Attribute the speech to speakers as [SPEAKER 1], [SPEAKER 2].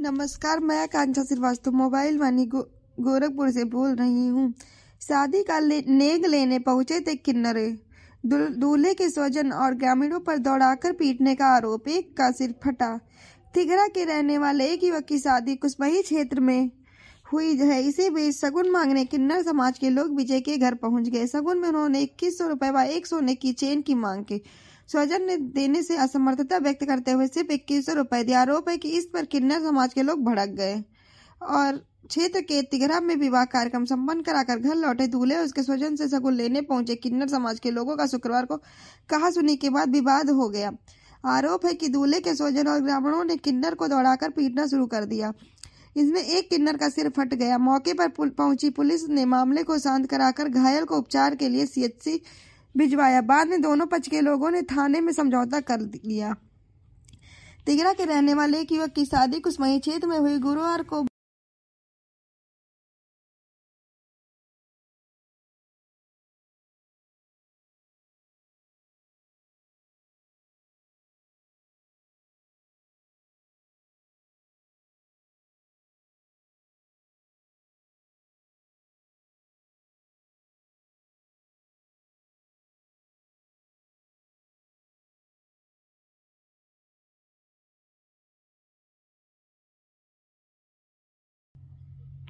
[SPEAKER 1] नमस्कार, मैं आकांक्षा श्रीवास्तव मोबाइल वानी गोरखपुर से बोल रही हूँ। शादी का नेग लेने पहुंचे थे किन्नर। दूल्हे के स्वजन और ग्रामीणों पर दौड़ाकर पीटने का आरोप, एक का सिर फटा। तिघरा के रहने वाले एक युवक की शादी कुसमही क्षेत्र में हुई है। इसी बीच शगुन मांगने किन्नर समाज के लोग विजय के घर पहुंच गए। शगुन में उन्होंने 2100 रुपए व एक सोने की चेन की मांग की। स्वजन ने देने से असमर्थता व्यक्त करते हुए सिर्फ 2100 रुपए दिए। आरोप है कि इस पर किन्नर समाज के लोग भड़क गए और क्षेत्र के तिघरा में विवाह कार्यक्रम संपन्न कराकर घर लौटे दूल्हे उसके स्वजन से शगुन लेने पहुंचे किन्नर समाज के लोगों का शुक्रवार को कहासुनी के बाद विवाद हो गया। आरोप है कि दूल्हे के स्वजन और ग्रामीणों ने किन्नर को दौड़ाकर पीटना शुरू कर दिया। इसमें एक किन्नर का सिर फट गया। मौके पर पहुंची पुलिस ने मामले को शांत कराकर घायल को उपचार के लिए सीएचसी भिजवाया। बाद में दोनों पक्ष के लोगों ने थाने में समझौता कर लिया। तिघरा के रहने वाले एक युवक की शादी कुसमही क्षेत्र में हुई। गुरुवार को